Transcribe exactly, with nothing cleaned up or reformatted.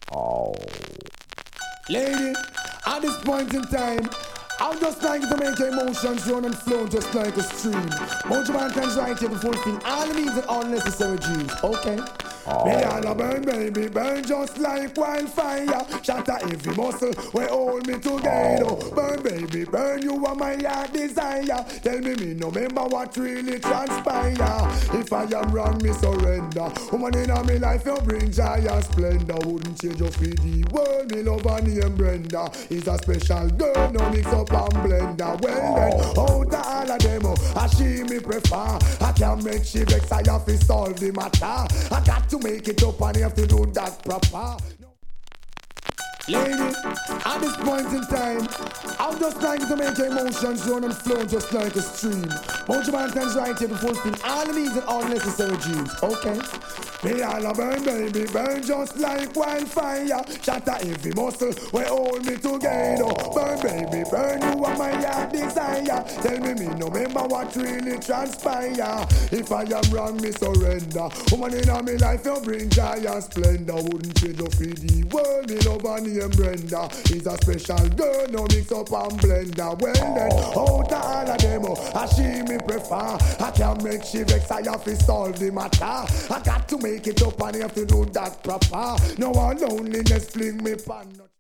Oh. Lady, at this point in time, I'm just trying to make your emotions run and flow just like a stream. Mojo Man can right here to fulfill all the needs and all necessary dreams, okay? Oh. Me all a burn, baby, burn just like wildfire. Shatter every muscle, we hold me together. Oh. Burn, baby, burn, you are my heart desire. Tell me, me no remember what really transpire. If I am wrong, me surrender. Woman in a me life, you bring joy and splendor. Wouldn't change your feed the world, me love her name Brenda. Is a special girl, no mix up and blender. Well then, out of all of them, I she me prefer. I can make she vex, I have to solve the matter. I got to make it up and you have to do that proper. Lady, at this point in time, I'm just trying to make your emotions run and flow just like a stream. Mojo Man can right here to fulfill all the needs and all necessary dreams, okay? Me all a burn, baby, burn just like wildfire. Shatter every muscle, we hold me together. Burn, baby, burn, you are my heart desire. Tell me, me no remember what really transpire. If I am wrong, me surrender. Woman in a me life, you bring joy and splendor. Wouldn't change your feed the world, me love her name Brenda. Is a special girl, no mix up and blender. Well then, out of all of them, I she me prefer. I can make she vex, I have to solve the matter. I got to make it up and I have to do that proper. No one loneliness fling me pan.